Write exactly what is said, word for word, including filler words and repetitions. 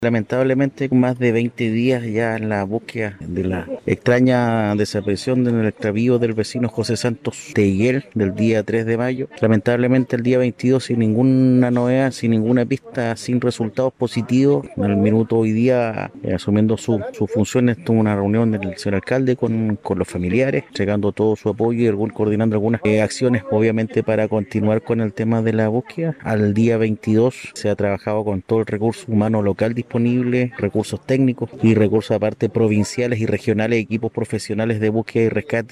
Lamentablemente, más de veinte días ya en la búsqueda de la extraña desaparición del extravío del vecino José Santos Teiguel del día tres de mayo. Lamentablemente el día veintidós sin ninguna novedad, sin ninguna pista, sin resultados positivos. En el minuto hoy día, eh, asumiendo su- sus funciones, tuvo una reunión del señor alcalde con, con los familiares, entregando todo su apoyo y algún- coordinando algunas eh, acciones, obviamente, para continuar con el tema de la búsqueda. Al día veintidós se ha trabajado con todo el recurso humano local disponible, recursos técnicos y recursos aparte provinciales y regionales, equipos profesionales de búsqueda y rescate